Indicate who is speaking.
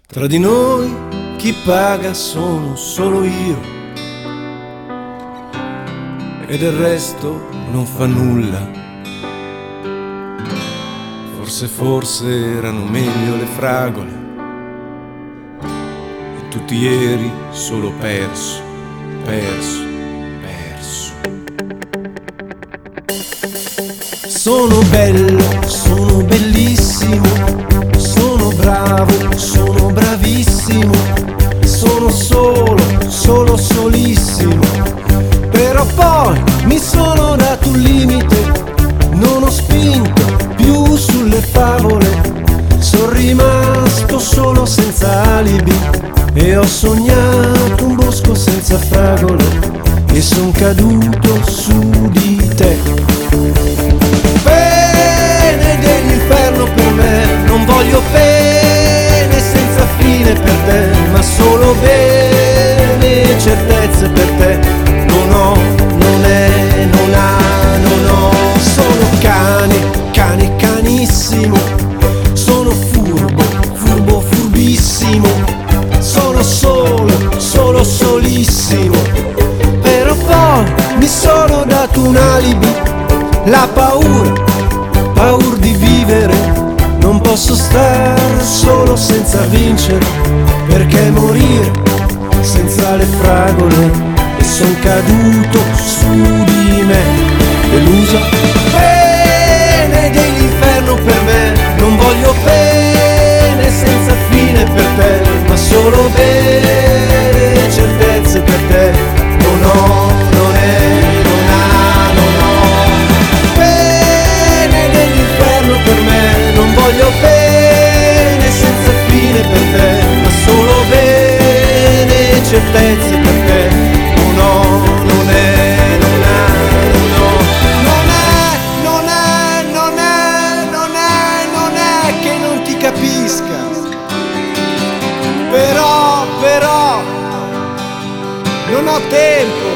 Speaker 1: Tra di noi chi paga sono solo io, e del resto non fa nulla. Forse erano meglio le fragole, e tutti ieri solo perso. Sono bello, sono bellissimo, sono bravo, sono bravissimo, sono solo solissimo. Però poi mi sono dato un limite, non ho spinto più sulle favole, sono rimasto solo senza alibi e ho sognato un bosco senza fragole e son caduto su di te. Pene dell'inferno per me, non voglio pene senza fine per te, ma solo bene, certezze per te. Non ho, non è, non ha, non ho. Sono cane, canissimo, sono furbo, furbissimo, sono solo solissimo. Però poi mi sono dato un alibi, la paura di vivere, non posso stare solo senza vincere, perché morire senza le fragole, e son caduto su di me, deluso. Pene dell'inferno per me, non voglio pene senza fine per te, ma solo bene, certezze per te. Non ho, non è, non ha, non ho. Pene dell'inferno per me, non voglio bene senza fine per te, ma solo bene, certezze per te. Non ho, non è, non ha, non ho. Non è che non ti capisca, però non ho tempo.